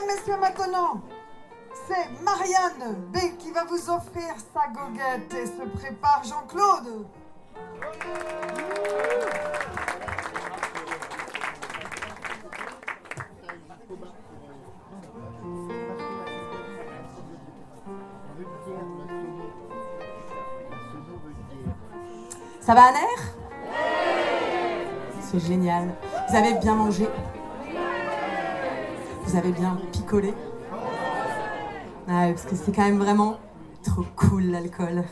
Mesdames, messieurs, maintenant, c'est Marianne B qui va vous offrir sa goguette et se prépare Jean-Claude. Ça va, Aner? C'est génial. Vous avez bien mangé? Vous avez bien picolé? Ah, parce que c'est quand même vraiment trop cool, l'alcool.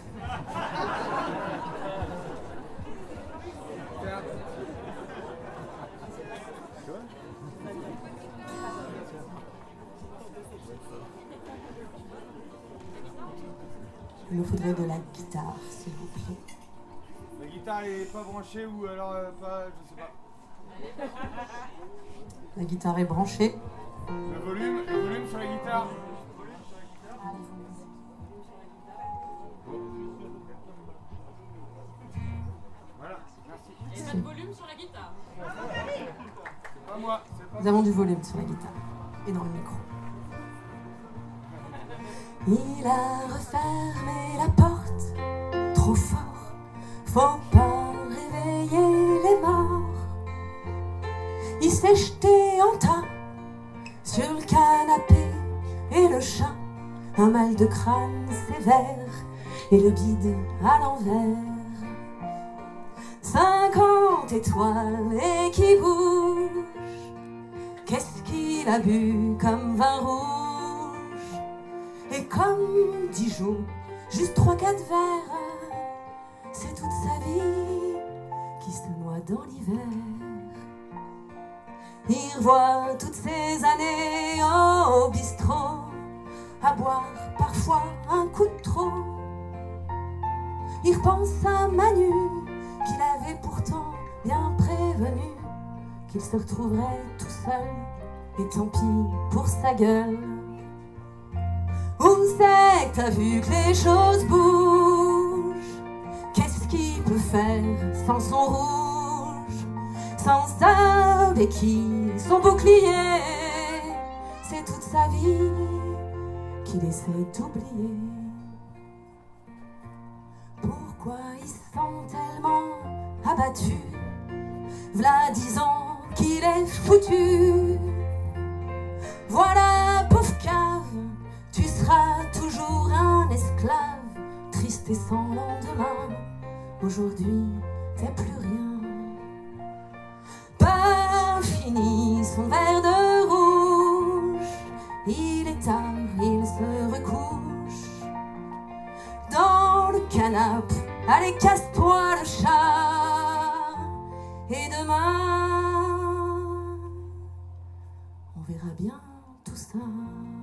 Il nous faudrait de la guitare, s'il vous plaît. La guitare est pas branchée ou alors pas, je sais pas. La guitare est branchée. Le volume sur la guitare. Voilà, merci. Et pas de volume sur la guitare. C'est pas moi, c'est pas Nous avons du volume sur la guitare et dans le micro. Il a refermé la porte trop fort, faut pas réveiller les morts. Il s'est jeté en tas sur le canapé et le chat, un mal de crâne sévère et le bide à l'envers. 50 étoiles et qui bougent, qu'est-ce qu'il a bu comme vin rouge? Et comme Dijon, juste 3-4 verres, c'est toute sa vie qui se noie dans l'hiver. Il revoit toutes ces années au bistrot, à boire parfois un coup de trop. Il repense à Manu, qu'il avait pourtant bien prévenu qu'il se retrouverait tout seul, et tant pis pour sa gueule. Où c'est que t'as vu que les choses bougent? Qu'est-ce qu'il peut faire sans son rouge, sans sa béquille, son bouclier? C'est toute sa vie qu'il essaie d'oublier. Pourquoi il se sent tellement abattu? V'là 10 ans qu'il est foutu. Voilà, pauvre cave, tu seras toujours un esclave, triste et sans lendemain. Aujourd'hui, t'es plus rien. Pas fini son verre de rouge, il est tard, il se recouche dans le canapé. Allez, casse-toi le chat, et demain, on verra bien tout ça.